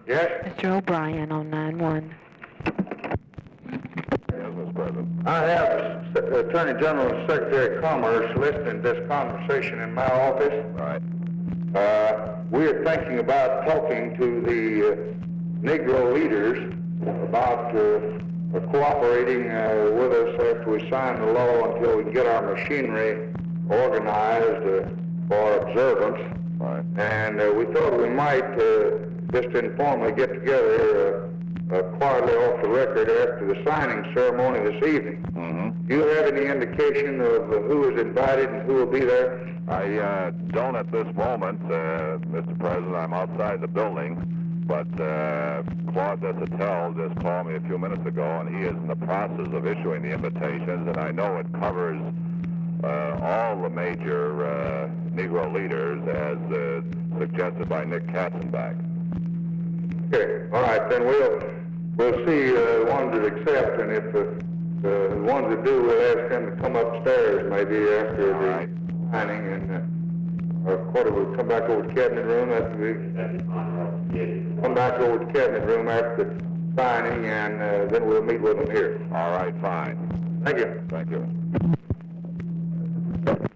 Yes? Mr. O'Brien on 9-1. Yes, Mr. President. I have Attorney General and Secretary of Commerce listening to this conversation in my office. Right. We are thinking about talking to the Negro leaders about cooperating with us after we sign the law until we can get our machinery organized for observance. Right. And we thought we might just informally get together quietly off the record after the signing ceremony this evening. Mm-hmm. Do you have any indication of who is invited and who will be there? I don't at this moment, Mr. President. I'm outside the building, but Claude Desautels just called me a few minutes ago, and he is in the process of issuing the invitations, and I know it covers all the major Negro leaders as suggested by Nick Katzenbach. Okay, all right, then we'll see the ones that accept, and if the ones that do, we'll ask them to come upstairs maybe after All the right. signing, and we'll come back over to the cabinet room come back over to the cabinet room after the signing, and then we'll meet with them here. All right, fine. Thank you. Thank you.